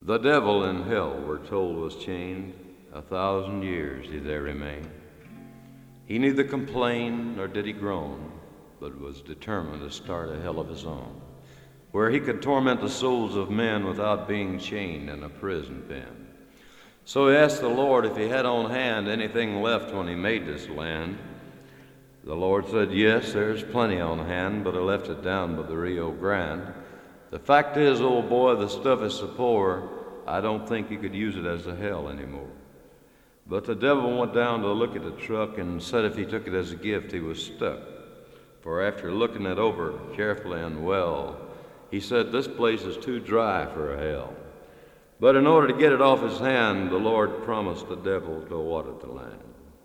The devil in hell, we're told, was chained. 1,000 years he there remained. He neither complained nor did he groan, but was determined to start a hell of his own, where he could torment the souls of men without being chained in a prison pen. So he asked the Lord if he had on hand anything left when he made this land. The Lord said, yes, there's plenty on hand, but I left it down by the Rio Grande. The fact is, old boy, the stuff is so poor, I don't think you could use it as a hell anymore. But the devil went down to look at the truck and said if he took it as a gift, he was stuck. For after looking it over carefully and well, he said, this place is too dry for a hell. But in order to get it off his hand, the Lord promised the devil to water the land.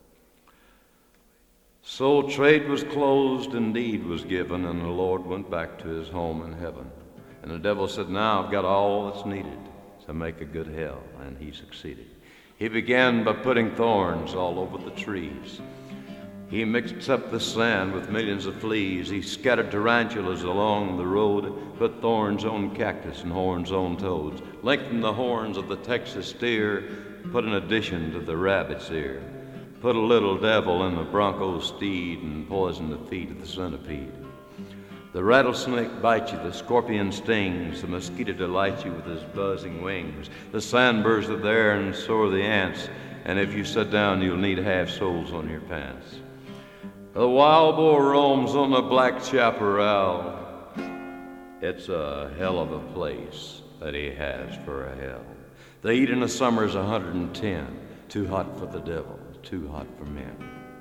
So trade was closed and deed was given, and the Lord went back to his home in heaven. And the devil said, now I've got all that's needed to make a good hell, and he succeeded. He began by putting thorns all over the trees. He mixed up the sand with millions of fleas. He scattered tarantulas along the road, put thorns on cactus and horns on toads, lengthened the horns of the Texas steer, put an addition to the rabbit's ear, put a little devil in the bronco steed, and poisoned the feet of the centipede. The rattlesnake bites you, the scorpion stings, the mosquito delights you with his buzzing wings, the sandburrs are there and so are the ants, and if you sit down you'll need half soles on your pants. The wild boar roams on the black chaparral. It's a hell of a place that he has for a hell. The heat in the summer is 110, too hot for the devil, too hot for men.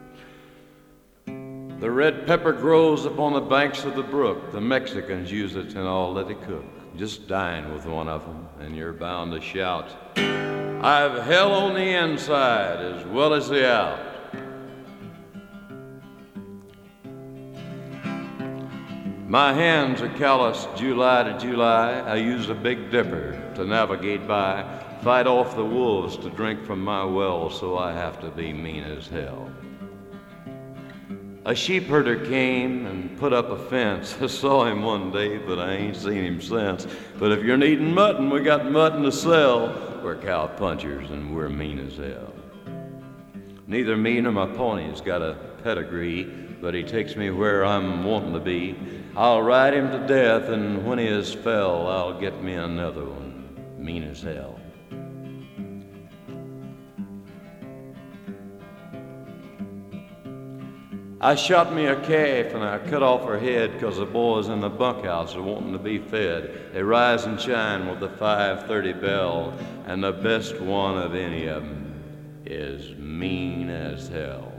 The red pepper grows upon the banks of the brook. The Mexicans use it in all that they cook. Just dine with one of them, and you're bound to shout, I've hell on the inside as well as the out. My hands are calloused July to July. I use a Big Dipper to navigate by, fight off the wolves to drink from my well, so I have to be mean as hell. A sheep herder came and put up a fence. I saw him one day, but I ain't seen him since. But if you're needing mutton, we got mutton to sell. We're cow punchers and we're mean as hell. Neither me nor my pony's got a pedigree, but he takes me where I'm wanting to be. I'll ride him to death, and when he is fell, I'll get me another one, mean as hell. I shot me a calf and I cut off her head 'cause the boys in the bunkhouse are wanting to be fed. They rise and shine with the 5:30 bell, and the best one of any of 'em is mean as hell.